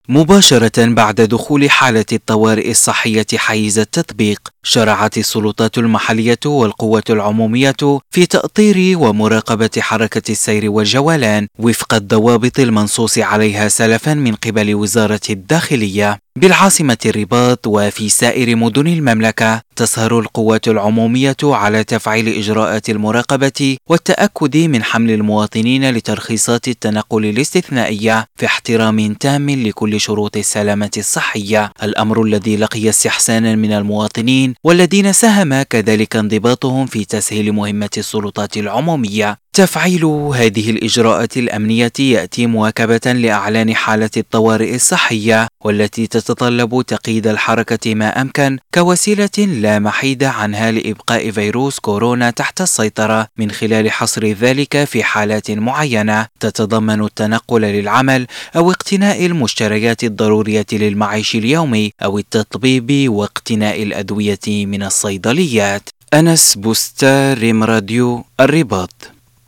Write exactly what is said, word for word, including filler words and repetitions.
مباشرة بعد دخول حالة الطوارئ الصحية حيز التطبيق، شرعت السلطات المحلية والقوة العمومية في تأطير ومراقبة حركة السير والجولان وفق الضوابط المنصوص عليها سلفا من قبل وزارة الداخلية. بالعاصمة الرباط وفي سائر مدن المملكة تسهر القوات العمومية على تفعيل إجراءات المراقبة والتأكد من حمل المواطنين لترخيصات التنقل الاستثنائية في احترام تام لكل شروط السلامة الصحية، الأمر الذي لقي استحسانا من المواطنين والذين ساهم كذلك انضباطهم في تسهيل مهمة السلطات العمومية. تفعيل هذه الإجراءات الأمنية يأتي مواكبة لإعلان حالة الطوارئ الصحية، والتي تتطلب تقييد الحركة ما أمكن كوسيلة لا محيد عنها لإبقاء فيروس كورونا تحت السيطرة، من خلال حصر ذلك في حالات معينة تتضمن التنقل للعمل أو اقتناء المشتريات الضرورية للمعيش اليومي أو التطبيب واقتناء الأدوية من الصيدليات. أنس بوستار، ريم راديو الرباط.